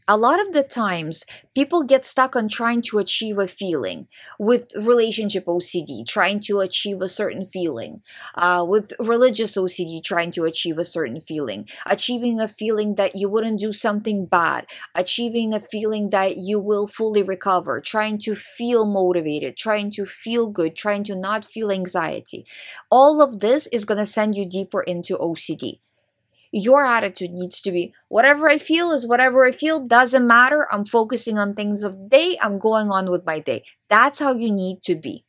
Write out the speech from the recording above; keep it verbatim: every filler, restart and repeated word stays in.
A lot of the times people get stuck on trying to achieve a feeling with relationship O C D, trying to achieve a certain feeling, uh, with religious O C D, trying to achieve a certain feeling, achieving a feeling that you wouldn't do something bad, achieving a feeling that you will fully recover, trying to feel motivated, trying to feel good, trying to not feel anxiety. All of this is going to send you deeper into O C D. Your attitude needs to be, whatever I feel is whatever I feel, doesn't matter. I'm focusing on things of the day. I'm going on with my day. That's how you need to be.